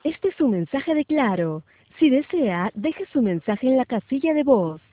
Este es un mensaje de Claro. Si desea, deje su mensaje en la casilla de voz.